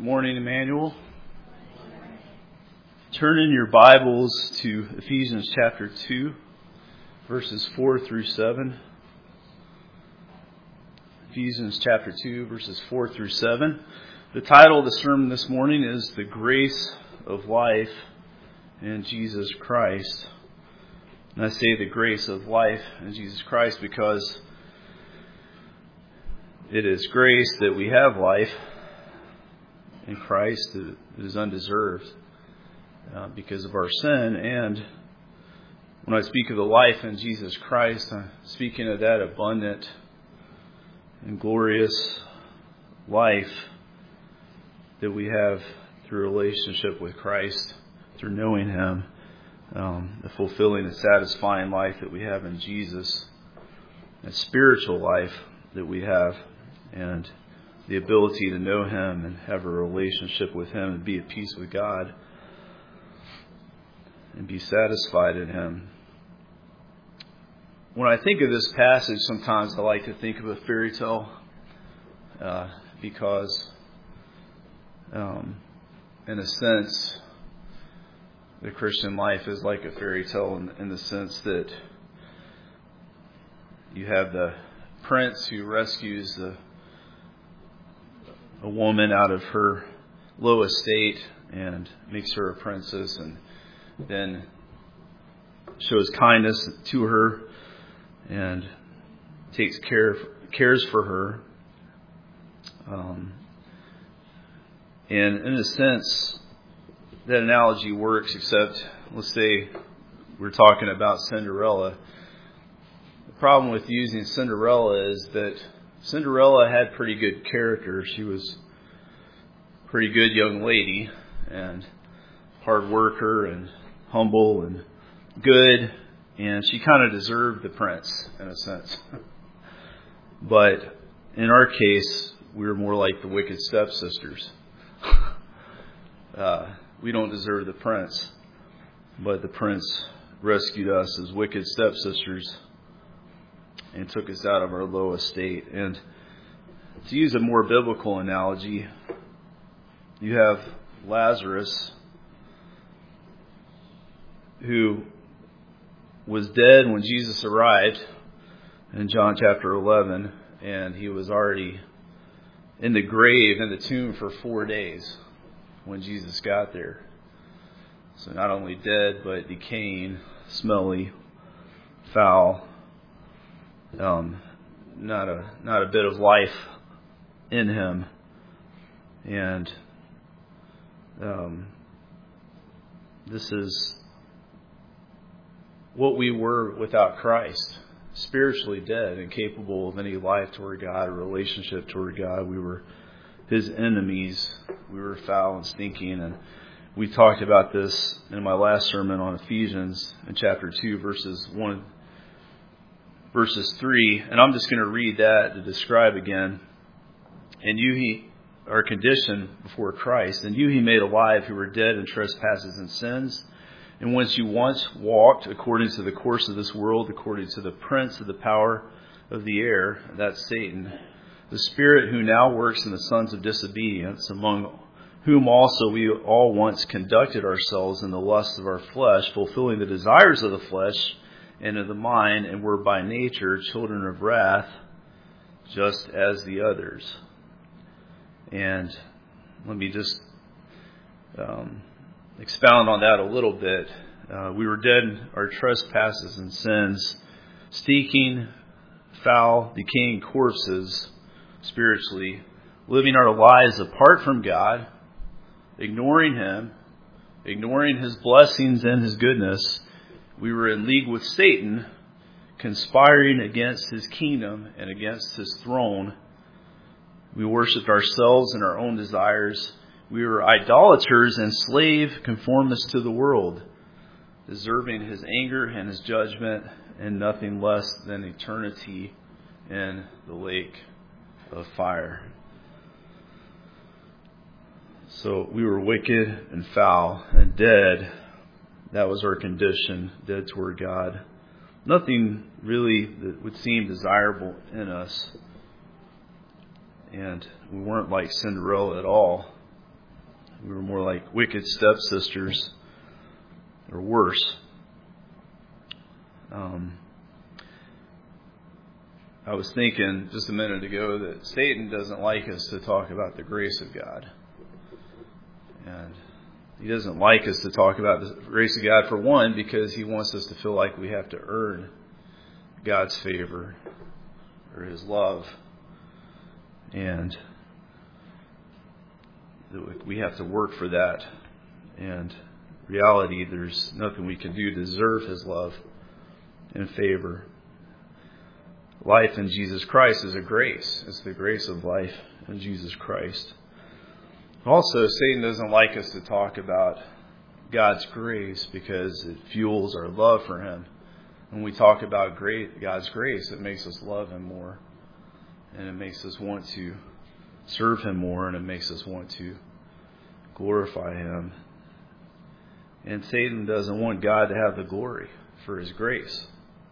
Morning, Emmanuel. Turn in your Bibles to Ephesians chapter 2, verses 4 through 7. Ephesians chapter 2, verses 4 through 7. The title of the sermon this morning is The Grace of Life in Jesus Christ. And I say the grace of life in Jesus Christ because it is grace that we have life in Christ. It is undeserved because of our sin. And when I speak of the life in Jesus Christ, I'm speaking of that abundant and glorious life that we have through relationship with Christ, through knowing Him, the fulfilling and satisfying life that we have in Jesus, and spiritual life that we have, and the ability to know Him and have a relationship with Him and be at peace with God and be satisfied in Him. When I think of this passage, sometimes I like to think of a fairy tale because, in a sense, the Christian life is like a fairy tale in the sense that you have the prince who rescues a woman out of her low estate and makes her a princess, and then shows kindness to her and cares for her. And in a sense, that analogy works, except let's say we're talking about Cinderella. The problem with using Cinderella is that Cinderella had pretty good character. She was a pretty good young lady and hard worker and humble and good, and she kind of deserved the prince in a sense. But in our case, we were more like the wicked stepsisters. We don't deserve the prince, but the prince rescued us as wicked stepsisters and took us out of our low estate. And to use a more biblical analogy, you have Lazarus, who was dead when Jesus arrived in John chapter 11, and he was already in the grave, in the tomb for 4 days when Jesus got there. So not only dead, but decaying, smelly, foul, not a bit of life in him. And this is what we were without Christ, spiritually dead, incapable of any life toward God, a relationship toward God. We were His enemies. We were foul and stinking. And we talked about this in my last sermon on Ephesians in chapter 2, verses 3. And I'm just going to read that to describe again. And you, our condition before Christ, and you He made alive who were dead in trespasses and sins, in which you once walked according to the course of this world, according to the prince of the power of the air, that's Satan, the spirit who now works in the sons of disobedience, among whom also we all once conducted ourselves in the lusts of our flesh, fulfilling the desires of the flesh and of the mind, and were by nature children of wrath, just as the others. And let me just expound on that a little bit. We were dead in our trespasses and sins, stinking, foul, decaying corpses spiritually, living our lives apart from God, ignoring Him, ignoring His blessings and His goodness. We were in league with Satan, conspiring against His kingdom and against His throne. We worshipped ourselves and our own desires. We were idolaters and slave conformists to the world, deserving His anger and His judgment, and nothing less than eternity in the lake of fire. So we were wicked and foul and dead. That was our condition, dead toward God. Nothing really that would seem desirable in us. And we weren't like Cinderella at all. We were more like wicked stepsisters, or worse. I was thinking just a minute ago that Satan doesn't like us to talk about the grace of God. And he doesn't like us to talk about the grace of God, for one, because he wants us to feel like we have to earn God's favor or his love. And we have to work for that. And in reality, there's nothing we can do to deserve his love and favor. Life in Jesus Christ is a grace. It's the grace of life in Jesus Christ. Also, Satan doesn't like us to talk about God's grace because it fuels our love for him. When we talk about God's grace, it makes us love him more. And it makes us want to serve him more. And it makes us want to glorify him. And Satan doesn't want God to have the glory for his grace.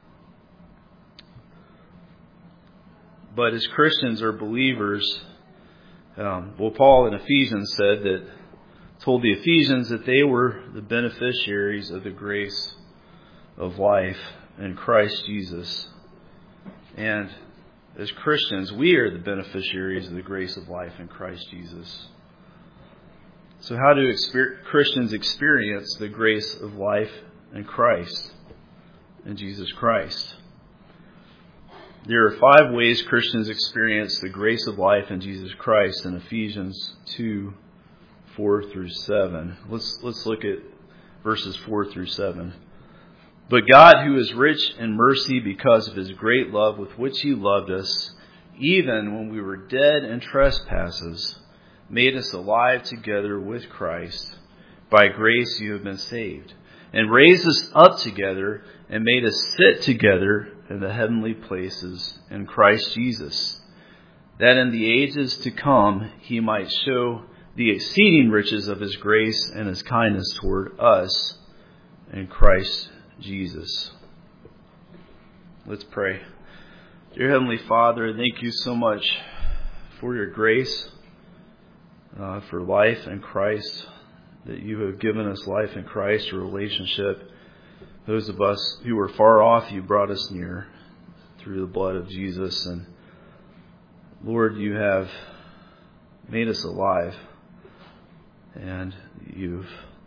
But as Christians or believers, Paul in Ephesians told the Ephesians that they were the beneficiaries of the grace of life in Christ Jesus. And as Christians, we are the beneficiaries of the grace of life in Christ Jesus. So how do Christians experience the grace of life in Christ, in Jesus Christ? There are 5 ways Christians experience the grace of life in Jesus Christ in Ephesians 2, 4 through 7. Let's look at verses 4 through 7. But God, who is rich in mercy because of his great love with which he loved us, even when we were dead in trespasses, made us alive together with Christ. By grace you have been saved, and raised us up together and made us sit together in the heavenly places in Christ Jesus, that in the ages to come he might show the exceeding riches of his grace and his kindness toward us in Christ Jesus. Let's pray. Dear Heavenly Father, thank you so much for your grace, for life in Christ, that you have given us life in Christ, a relationship. Those of us who were far off, you brought us near through the blood of Jesus. And Lord, you have made us alive, and you've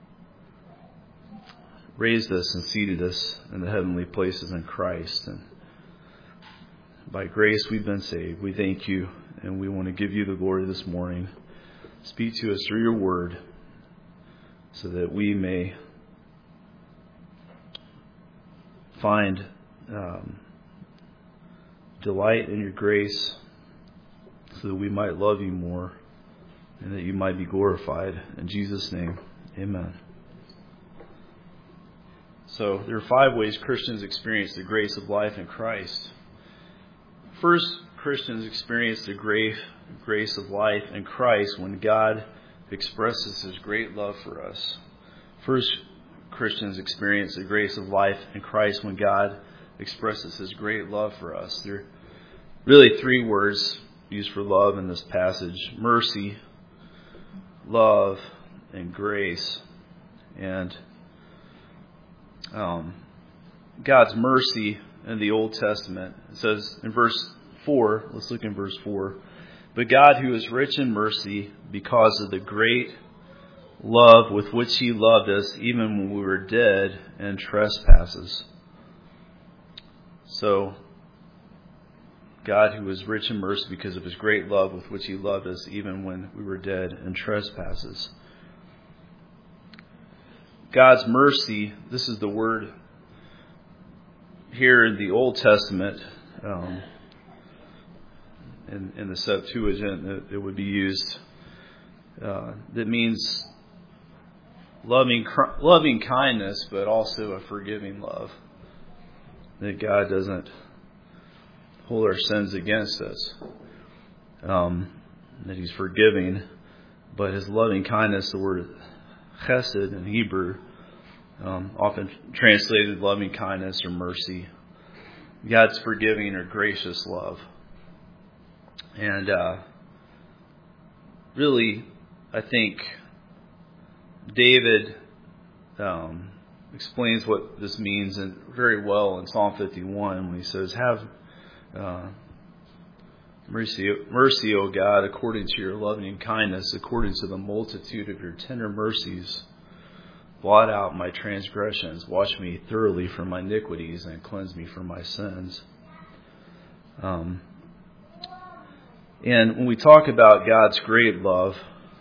raised us and seated us in the heavenly places in Christ. And by grace we've been saved. We thank you, and we want to give you the glory this morning. Speak to us through your word so that we may find delight in your grace, so that we might love you more and that you might be glorified. In Jesus' name, amen. So there are 5 ways Christians experience the grace of life in Christ. First, Christians experience the grace of life in Christ when God expresses his great love for us. First, Christians experience the grace of life in Christ when God expresses his great love for us. There are really 3 words used for love in this passage: mercy, love, and grace. And God's mercy in the Old Testament, it says in verse 4, let's look in verse 4. But God, who is rich in mercy, because of the great love with which he loved us, even when we were dead in trespasses. So, God, who is rich in mercy because of his great love with which he loved us, even when we were dead in trespasses. God's mercy, this is the word here in the Old Testament, in the Septuagint, it would be used. That means loving kindness, but also a forgiving love. That God doesn't hold our sins against us. That he's forgiving, but his loving kindness, the word chesed in Hebrew, often translated loving kindness or mercy. God's forgiving or gracious love. And really, I think David explains what this means very well in Psalm 51 when he says, "Have mercy, O God, according to your loving kindness, according to the multitude of your tender mercies. Blot out my transgressions, wash me thoroughly from my iniquities, and cleanse me from my sins." And when we talk about God's great love,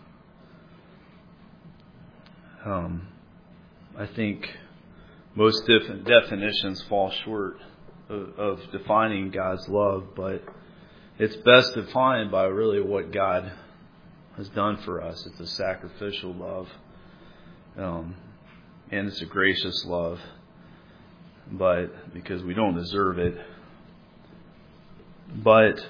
I think most definitions fall short of defining God's love, but it's best defined by really what God has done for us. It's a sacrificial love, and it's a gracious love, but because we don't deserve it. But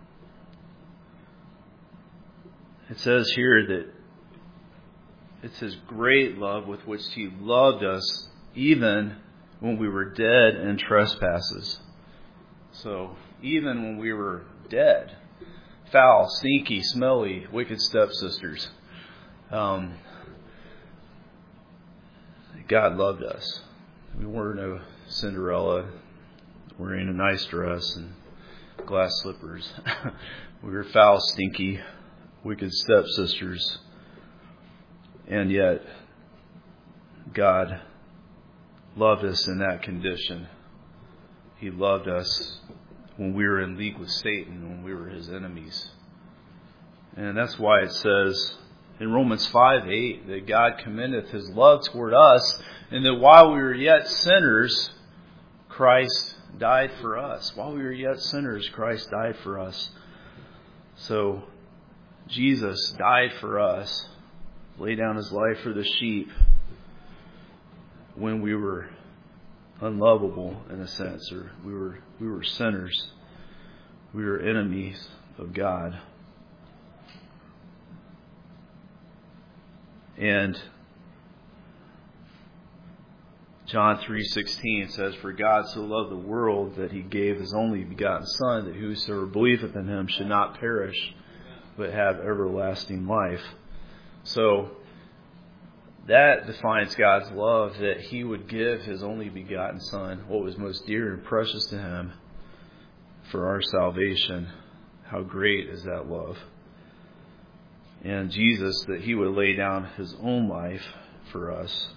it says here that it's His great love with which He loved us even when we were dead in trespasses. So even when we were dead, foul, stinky, smelly, wicked stepsisters, God loved us. We were no Cinderella wearing a nice dress and glass slippers. We were foul, stinky, wicked stepsisters. And yet, God loved us in that condition. He loved us when we were in league with Satan, when we were His enemies. And that's why it says in Romans 5:8 that God commendeth His love toward us, and that while we were yet sinners, Christ died for us. While we were yet sinners, Christ died for us. So Jesus died for us, laid down His life for the sheep when we were unlovable in a sense, or we were sinners. We were enemies of God. And John 3:16 says, "For God so loved the world that He gave His only begotten Son, that whosoever believeth in Him should not perish, but have everlasting life." So that defines God's love, that He would give His only begotten Son, what was most dear and precious to Him, for our salvation. How great is that love? And Jesus, that He would lay down His own life for us.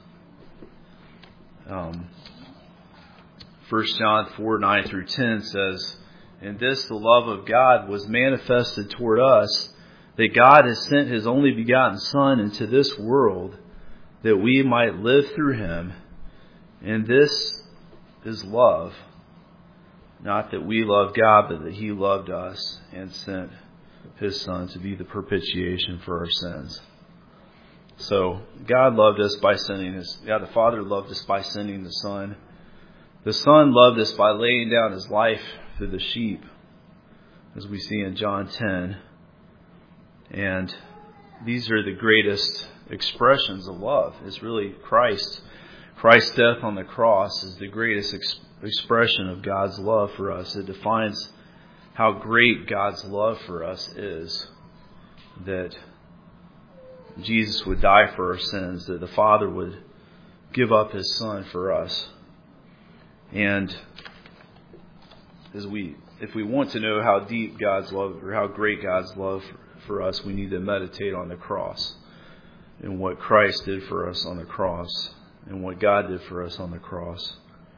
1 John 4:9-10 says, "In this the love of God was manifested toward us, that God has sent His only begotten Son into this world, that we might live through Him. And this is love, not that we loved God, but that He loved us and sent His Son to be the propitiation for our sins." So God loved us by sending God the Father loved us by sending the Son. The Son loved us by laying down His life for the sheep, as we see in John 10. And these are the greatest expressions of love. It's really Christ. Christ's death on the cross is the greatest expression of God's love for us. It defines how great God's love for us is, that Jesus would die for our sins, that the Father would give up His Son for us. And if we want to know how deep God's love, or how great God's love for us, we need to meditate on the cross and what Christ did for us on the cross and what God did for us on the cross.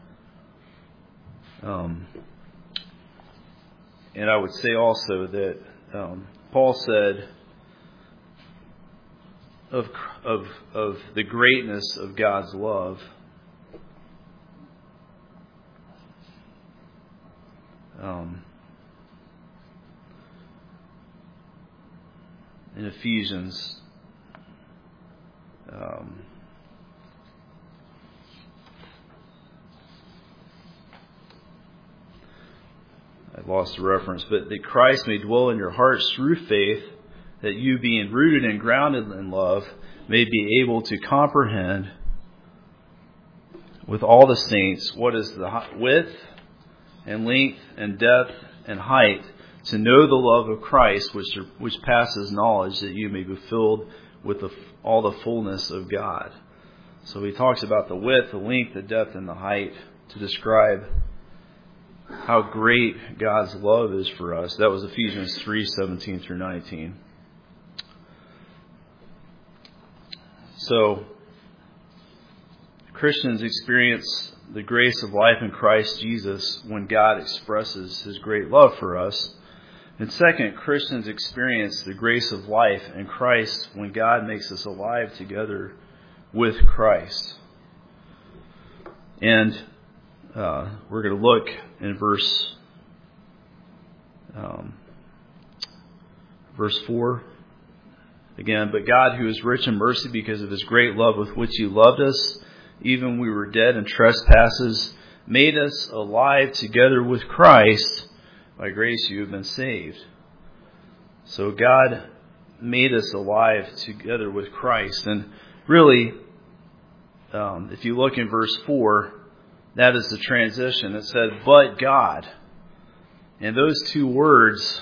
And I would say also that Paul said of the greatness of God's love, in Ephesians, I lost the reference, but that Christ may dwell in your hearts through faith, that you, being rooted and grounded in love, may be able to comprehend with all the saints what is the width and length and depth and height, to know the love of Christ which passes knowledge, that you may be filled with all the fullness of God. So he talks about the width, the length, the depth, and the height to describe how great God's love is for us. That was Ephesians 3:17 through 19. So, Christians experience the grace of life in Christ Jesus when God expresses His great love for us. And second, Christians experience the grace of life in Christ when God makes us alive together with Christ. And we're going to look in verse 4 again. But God, who is rich in mercy because of His great love with which He loved us, even when we were dead in trespasses, made us alive together with Christ. By grace you have been saved. So God made us alive together with Christ. And really, if you look in verse 4, that is the transition. It said, but God. And those two words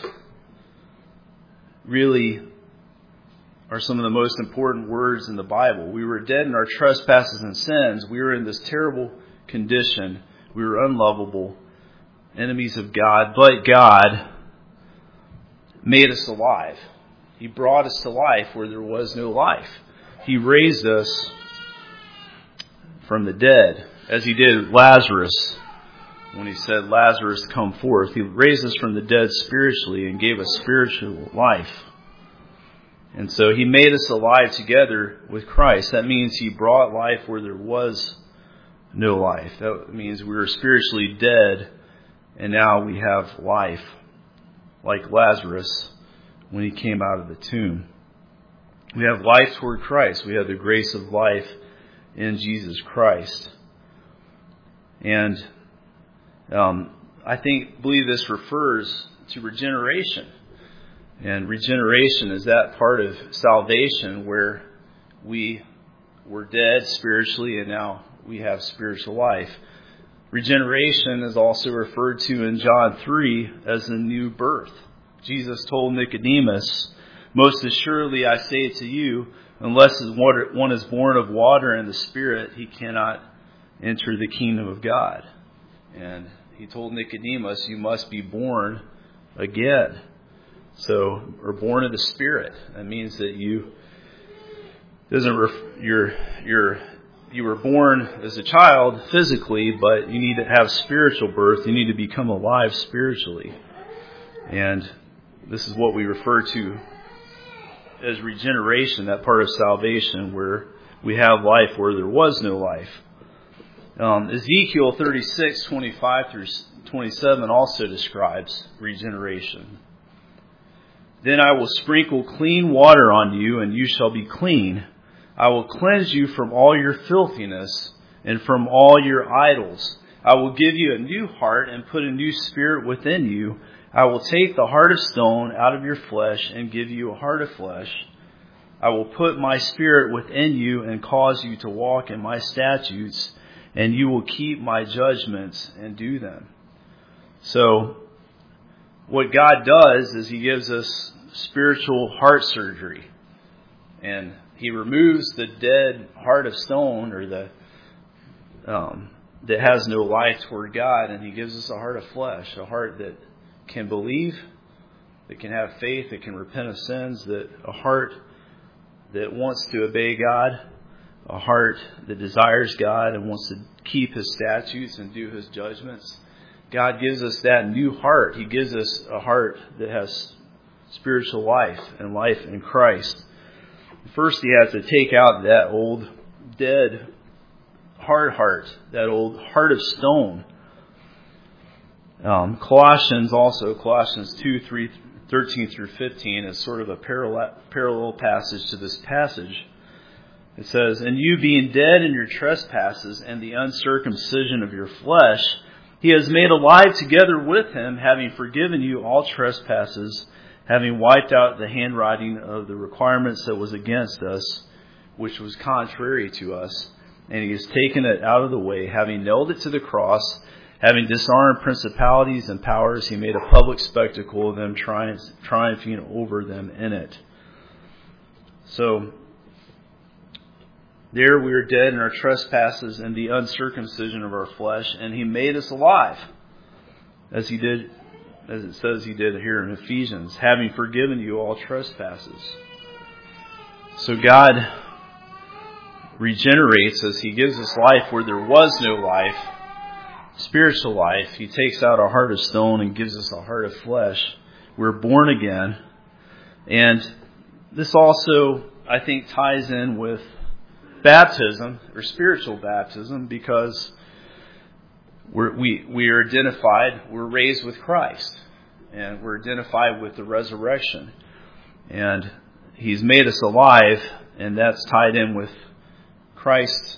really are some of the most important words in the Bible. We were dead in our trespasses and sins. We were in this terrible condition. We were unlovable, enemies of God. But God made us alive. He brought us to life where there was no life. He raised us from the dead, as He did Lazarus when He said, Lazarus, come forth. He raised us from the dead spiritually and gave us spiritual life. And so He made us alive together with Christ. That means He brought life where there was no life. That means we were spiritually dead, and now we have life, like Lazarus when he came out of the tomb. We have life toward Christ. We have the grace of life in Jesus Christ. And I believe this refers to regeneration. And regeneration is that part of salvation where we were dead spiritually and now we have spiritual life. Regeneration is also referred to in John 3 as the new birth. Jesus told Nicodemus, most assuredly I say to you, unless one is born of water and the Spirit, he cannot enter the kingdom of God. And He told Nicodemus, you must be born again. So, or born of the Spirit. That means that you were born as a child physically, but you need to have spiritual birth. You need to become alive spiritually. And this is what we refer to as regeneration, that part of salvation where we have life where there was no life. Ezekiel 36:25 through 27 also describes regeneration. Then I will sprinkle clean water on you, and you shall be clean. I will cleanse you from all your filthiness and from all your idols. I will give you a new heart and put a new spirit within you. I will take the heart of stone out of your flesh and give you a heart of flesh. I will put my spirit within you and cause you to walk in my statutes, and you will keep my judgments and do them. So, what God does is He gives us spiritual heart surgery. And He removes the dead heart of stone, or that has no life toward God, and He gives us a heart of flesh, a heart that can believe, that can have faith, that can repent of sins, a heart that wants to obey God, a heart that desires God and wants to keep His statutes and do His judgments. God gives us that new heart. He gives us a heart that has spiritual life and life in Christ. First, He has to take out that old dead hard heart, that old heart of stone. Colossians 2:13 through 15 is sort of a parallel passage to this passage. It says, and you being dead in your trespasses and the uncircumcision of your flesh, He has made alive together with Him, having forgiven you all trespasses, having wiped out the handwriting of the requirements that was against us, which was contrary to us. And He has taken it out of the way, having nailed it to the cross, having disarmed principalities and powers, He made a public spectacle of them, triumphing over them in it. So, There we were dead in our trespasses and the uncircumcision of our flesh, and He made us alive, as He did, as it says He did here in Ephesians, having forgiven you all trespasses. So God regenerates us. He gives us life where there was no life, spiritual life. He takes out a heart of stone and gives us a heart of flesh. We're born again. And this also, I think, ties in with baptism, or spiritual baptism, because we are identified, we're raised with Christ, and we're identified with the resurrection. And He's made us alive, and that's tied in with Christ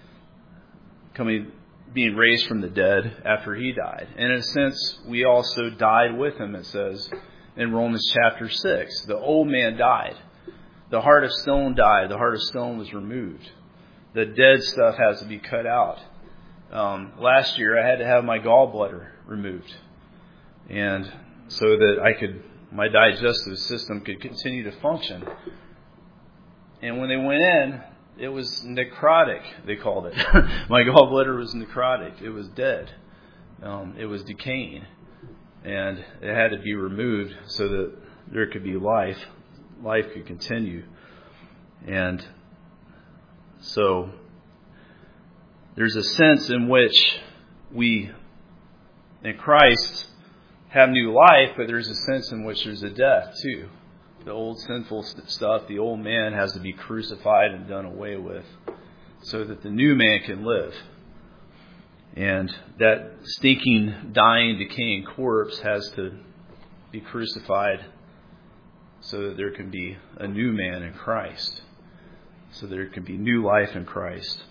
being raised from the dead after He died. And in a sense, we also died with Him, it says in Romans chapter 6. The old man died. The heart of stone died. The heart of stone was removed. The dead stuff has to be cut out. Last year, I had to have my gallbladder removed, and so that my digestive system could continue to function. And when they went in, it was necrotic, they called it. My gallbladder was necrotic. It was dead. It was decaying. And it had to be removed so that there could be life. Life could continue. And so there's a sense in which we, in Christ, have new life, but there's a sense in which there's a death too. The old sinful stuff, the old man, has to be crucified and done away with so that the new man can live. And that stinking, dying, decaying corpse has to be crucified so that there can be a new man in Christ. So there can be new life in Christ.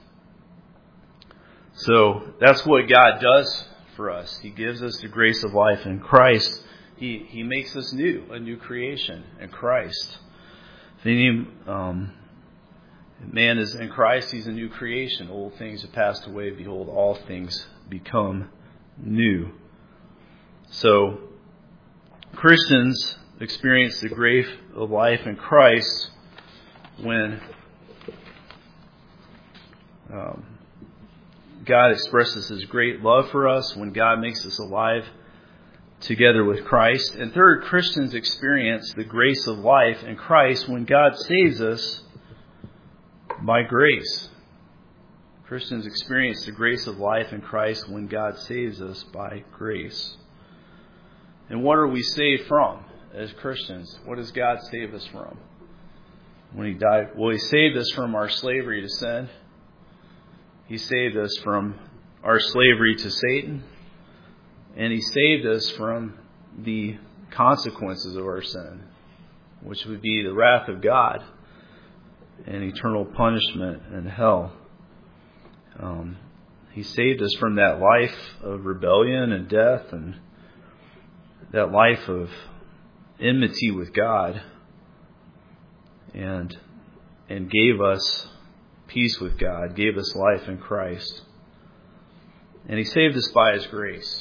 So that's what God does for us. He gives us the grace of life in Christ. He makes us new, a new creation in Christ. If any man is in Christ, he's a new creation. Old things have passed away. Behold, all things become new. So Christians experience the grace of life in Christ when God expresses His great love for us, when God makes us alive together with Christ. And third, Christians experience the grace of life in Christ when God saves us by grace. Christians experience the grace of life in Christ when God saves us by grace. And what are we saved from as Christians? What does God save us from? When He died, well, He saved us from our slavery to sin. He saved us from our slavery to Satan. And He saved us from the consequences of our sin, which would be the wrath of God and eternal punishment in hell. He saved us from that life of rebellion and death and that life of enmity with God, and gave us peace with God, gave us life in Christ. And He saved us by His grace,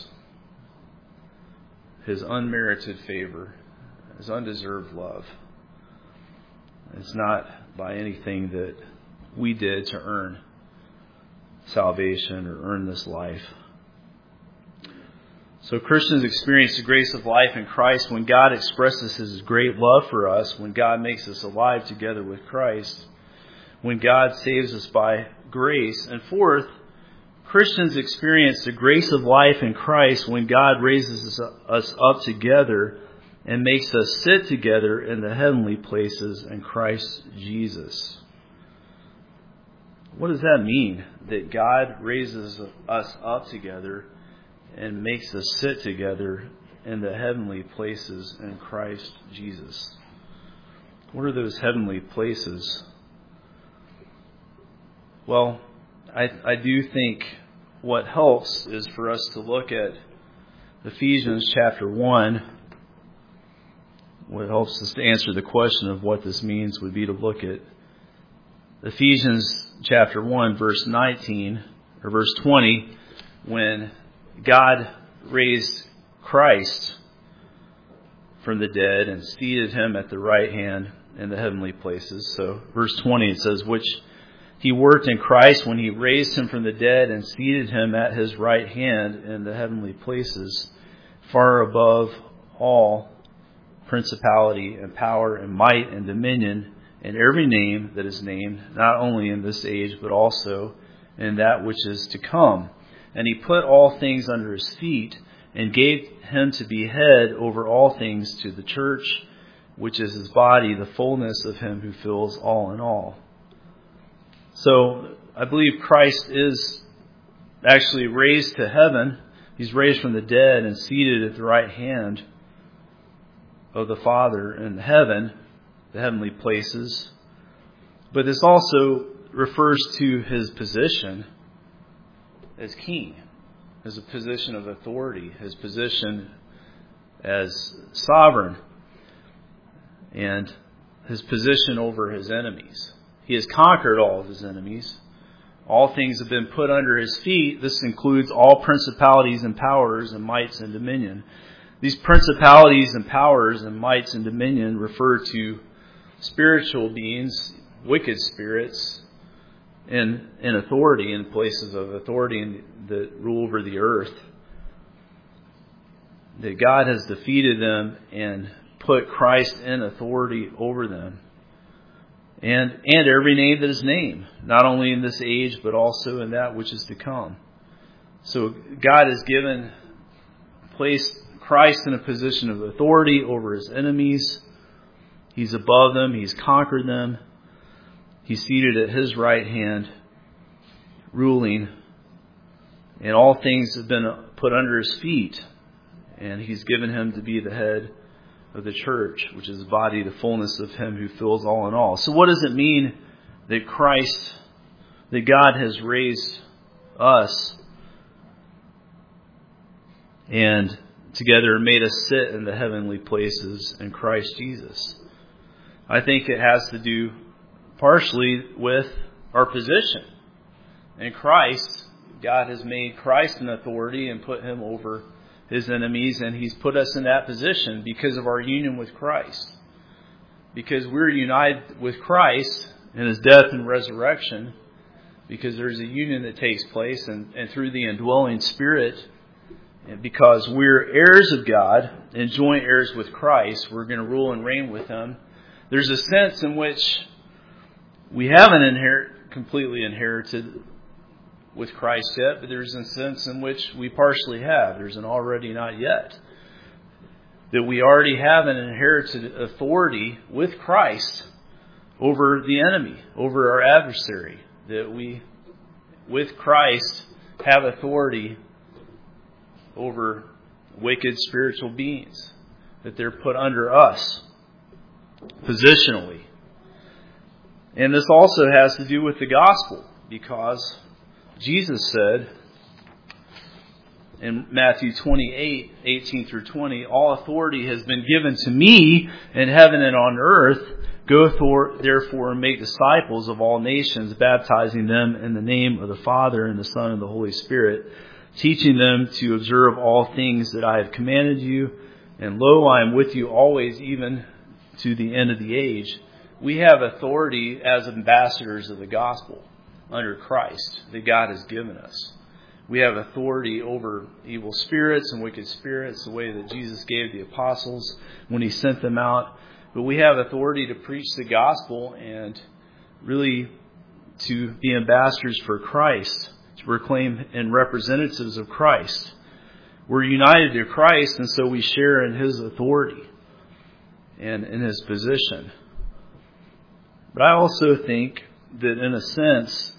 His unmerited favor, His undeserved love. It's not by anything that we did to earn salvation or earn this life. So Christians experience the grace of life in Christ when God expresses His great love for us, when God makes us alive together with Christ, when God saves us by grace. And fourth, Christians experience the grace of life in Christ when God raises us up together and makes us sit together in the heavenly places in Christ Jesus. What does that mean? That God raises us up together and makes us sit together in the heavenly places in Christ Jesus. What are those heavenly places? Well, I do think what helps is for us to look at Ephesians chapter 1. What helps us to answer the question of what this means would be to look at Ephesians chapter 1, verse 19, or verse 20, when God raised Christ from the dead and seated Him at the right hand in the heavenly places. So verse 20, it says, which He worked in Christ when He raised Him from the dead and seated Him at His right hand in the heavenly places, far above all principality and power and might and dominion and every name that is named, not only in this age but also in that which is to come. And He put all things under His feet and gave Him to be head over all things to the church, which is His body, the fullness of Him who fills all in all. So I believe Christ is actually raised to heaven. He's raised from the dead and seated at the right hand of the Father in heaven, the heavenly places. But this also refers to His position as king, as a position of authority, His position as sovereign, and His position over His enemies. He has conquered all of His enemies. All things have been put under His feet. This includes all principalities and powers and mights and dominion. These principalities and powers and mights and dominion refer to spiritual beings, wicked spirits, in authority, in places of authority that rule over the earth. That God has defeated them and put Christ in authority over them. And every name that is named, not only in this age, but also in that which is to come. So God has placed Christ in a position of authority over His enemies. He's above them. He's conquered them. He's seated at His right hand, ruling. And all things have been put under His feet. And He's given Him to be the head of the church, which is the body, the fullness of Him who fills all in all. So what does it mean that God has raised us and together made us sit in the heavenly places in Christ Jesus? I think it has to do partially with our position. In Christ, God has made Christ an authority and put Him over His enemies, and He's put us in that position because of our union with Christ. Because we're united with Christ in His death and resurrection, because there's a union that takes place, and through the indwelling Spirit, and because we're heirs of God and joint heirs with Christ, we're going to rule and reign with Him. There's a sense in which we haven't completely inherited with Christ yet, but there's a sense in which we partially have. There's an already not yet. That we already have an inherited authority with Christ over the enemy, over our adversary. That we, with Christ, have authority over wicked spiritual beings. That they're put under us, positionally. And this also has to do with the gospel, because Jesus said in Matthew 28, 18 through 20, all authority has been given to me in heaven and on earth. Go therefore and make disciples of all nations, baptizing them in the name of the Father and the Son and the Holy Spirit, teaching them to observe all things that I have commanded you. And lo, I am with you always, even to the end of the age. We have authority as ambassadors of the gospel under Christ that God has given us. We have authority over evil spirits and wicked spirits, the way that Jesus gave the apostles when He sent them out. But we have authority to preach the gospel and really to be ambassadors for Christ, to proclaim and representatives of Christ. We're united to Christ, and so we share in His authority and in His position. But I also think that in a sense,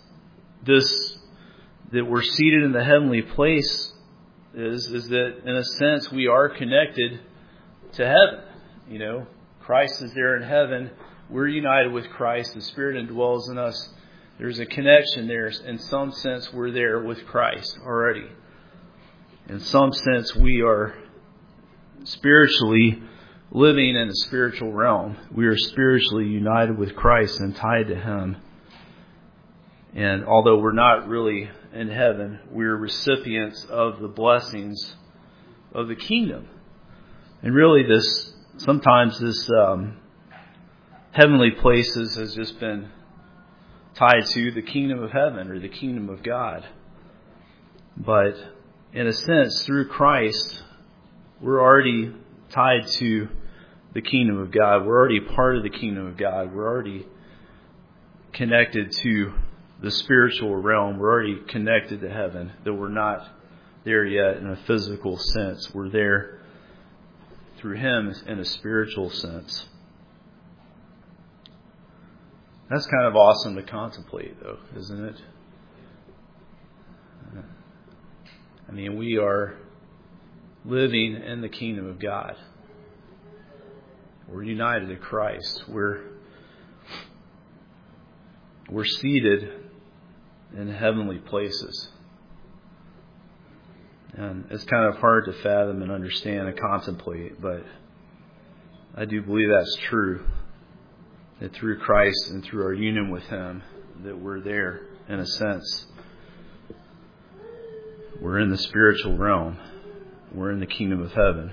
that we're seated in the heavenly place is that in a sense we are connected to heaven. You know, Christ is there in heaven. We're united with Christ. The Spirit indwells in us. There's a connection there. In some sense, we're there with Christ already. In some sense, we are spiritually living in a spiritual realm. We are spiritually united with Christ and tied to Him. And although we're not really in heaven, we're recipients of the blessings of the kingdom. And really sometimes this heavenly places has just been tied to the kingdom of heaven or the kingdom of God. But in a sense, through Christ, we're already tied to the kingdom of God. We're already part of the kingdom of God. We're already connected to the spiritual realm. We're already connected to heaven, though we're not there yet in a physical sense. We're there through Him in a spiritual sense. That's kind of awesome to contemplate, though, isn't it? I mean, we are living in the kingdom of God. We're united to Christ. We're seated in heavenly places. And it's kind of hard to fathom and understand and contemplate, but I do believe that's true. That through Christ and through our union with Him, that we're there, in a sense. We're in the spiritual realm. We're in the kingdom of heaven.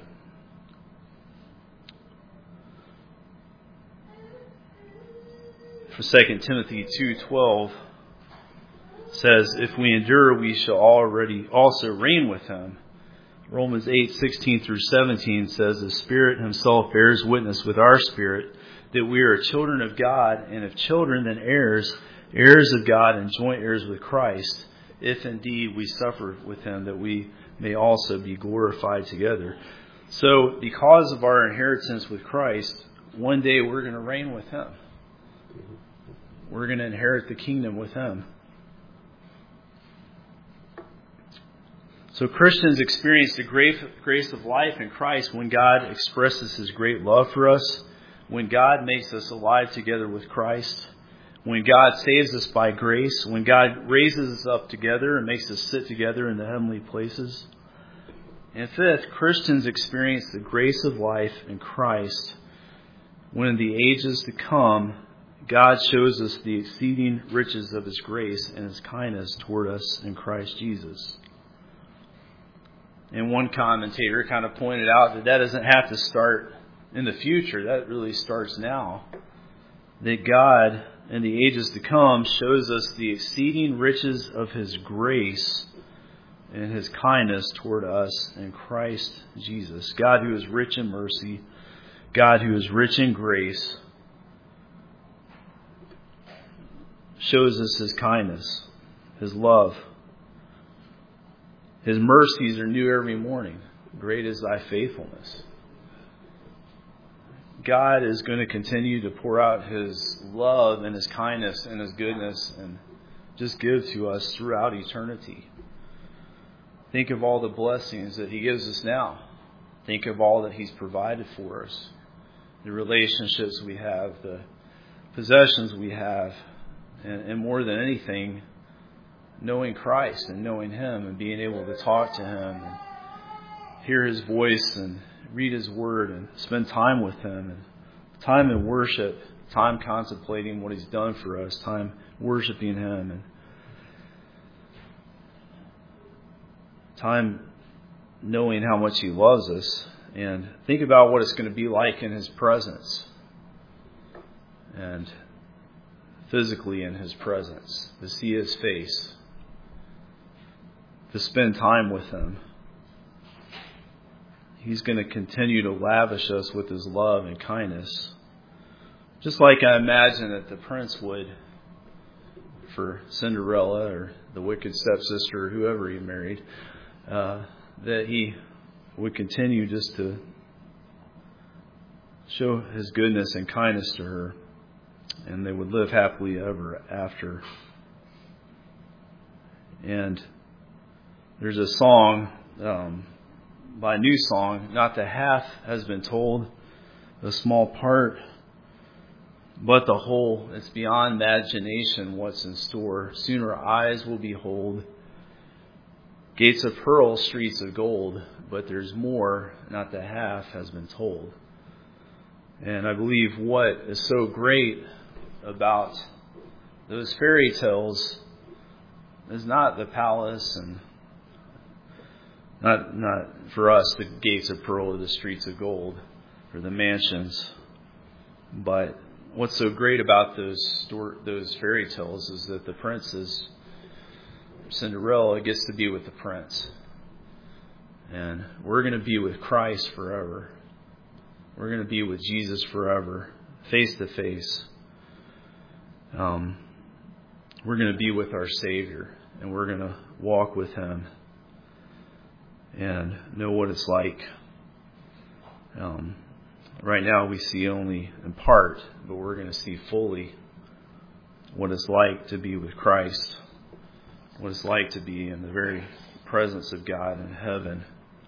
For 2 Timothy 2:12 says, if we endure, we shall already also reign with Him. Romans 8:16 through 17 says, the Spirit Himself bears witness with our spirit that we are children of God, and if children, then heirs, heirs of God and joint heirs with Christ, if indeed we suffer with Him, that we may also be glorified together. So, because of our inheritance with Christ, one day we're going to reign with Him. We're going to inherit the kingdom with Him. So Christians experience the grace of life in Christ when God expresses His great love for us, when God makes us alive together with Christ, when God saves us by grace, when God raises us up together and makes us sit together in the heavenly places. And fifth, Christians experience the grace of life in Christ when in the ages to come, God shows us the exceeding riches of His grace and His kindness toward us in Christ Jesus. And one commentator kind of pointed out that doesn't have to start in the future. That really starts now. That God, in the ages to come, shows us the exceeding riches of His grace and His kindness toward us in Christ Jesus. God who is rich in mercy, God who is rich in grace, shows us His kindness, His love. His mercies are new every morning. Great is Thy faithfulness. God is going to continue to pour out His love and His kindness and His goodness and just give to us throughout eternity. Think of all the blessings that He gives us now. Think of all that He's provided for us. The relationships we have, the possessions we have, and more than anything, knowing Christ and knowing Him and being able to talk to Him and hear His voice and read His Word and spend time with Him, and time in worship, time contemplating what He's done for us, time worshiping Him, and time knowing how much He loves us. And think about what it's going to be like in His presence and physically in His presence, to see His face, to spend time with Him. He's going to continue to lavish us with His love and kindness, just like I imagine that the prince would for Cinderella or the wicked stepsister or whoever he married, that He would continue just to show His goodness and kindness to her, and they would live happily ever after. And there's a song by New Song, not the half has been told, a small part, but the whole. It's beyond imagination what's in store. Soon our eyes will behold gates of pearl, streets of gold, but there's more, not the half has been told. And I believe what is so great about those fairy tales is not the palace and not for us the gates of pearl or the streets of gold or the mansions, but what's so great about those fairy tales is that the princess, Cinderella, gets to be with the prince. And we're going to be with Christ forever. We're going to be with Jesus forever, face to face. We're going to be with our Savior, and we're going to walk with Him and know what it's like. Right now we see only in part, but we're going to see fully what it's like to be with Christ, what it's like to be in the very presence of God in heaven.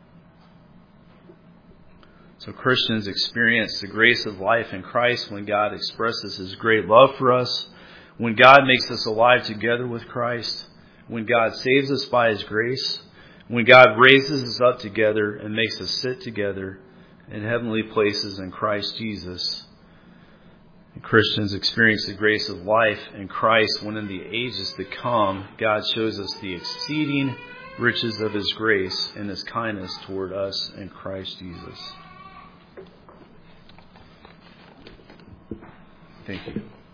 So Christians experience the grace of life in Christ when God expresses His great love for us, when God makes us alive together with Christ, when God saves us by His grace, when God raises us up together and makes us sit together in heavenly places in Christ Jesus. And Christians experience the grace of life in Christ when in the ages to come, God shows us the exceeding riches of His grace and His kindness toward us in Christ Jesus. Thank you.